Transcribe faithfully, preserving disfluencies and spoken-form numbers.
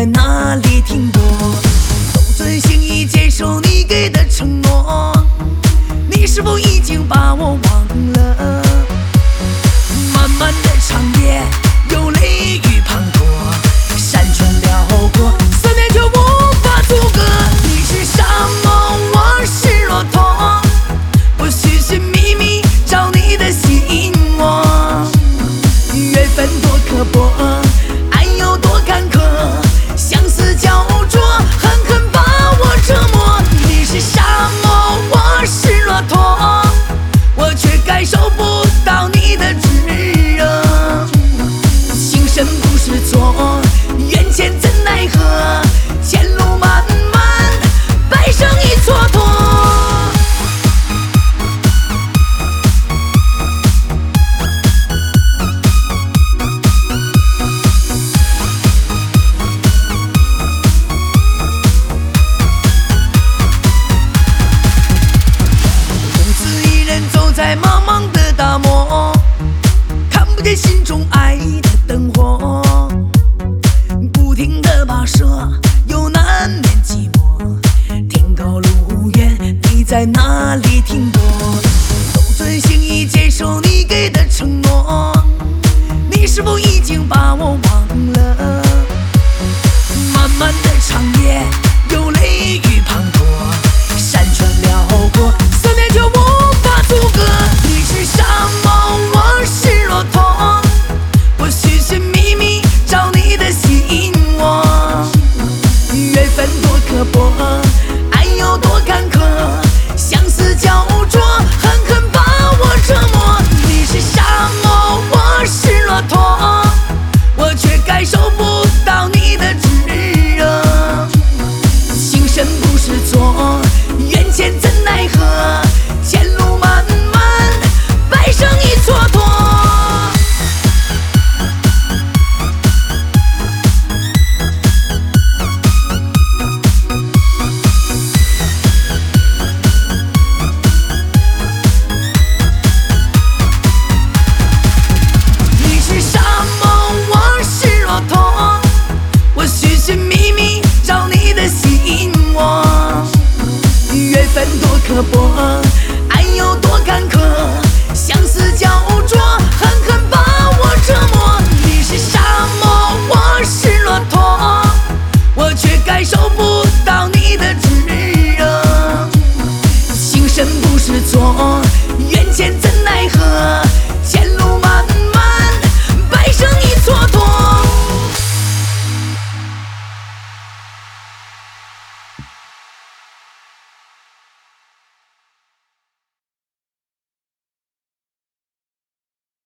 在哪里停泊？都遵心意接受你给的承诺，你是否已经把我忘了？漫漫的长夜有雷雨滂沱，山川辽阔，思念就无法阻隔。你是沙漠，我是骆驼，我寻寻觅觅找你的心窝。缘分多刻薄，爱有多坎坷，相思焦灼，狠狠把我折磨。你是沙漠，我是骆驼，我却感受不到你的炙热。情深不是错，缘浅怎奈何？前路漫漫，半生已蹉跎。走在茫茫的大漠，看不见心中爱的灯火，不停的跋涉，又难免寂寞。天高路远，你在哪里停泊？都遵心意接受你给的承诺，你是否已经把我忘了？漫漫的长夜